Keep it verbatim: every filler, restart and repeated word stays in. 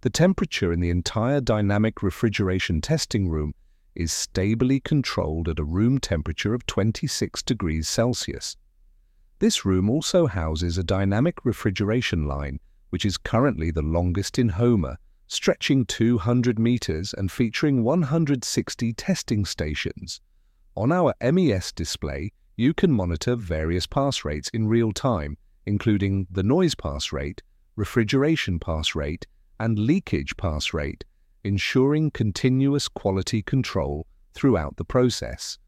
The temperature in the entire dynamic refrigeration testing room is stably controlled at a room temperature of twenty-six degrees Celsius. This room also houses a dynamic refrigeration line, which is currently the longest in Homer, stretching two hundred meters and featuring one hundred sixty testing stations. On our M E S display, you can monitor various pass rates in real time, including the noise pass rate, refrigeration pass rate, and leakage pass rate, ensuring continuous quality control throughout the process.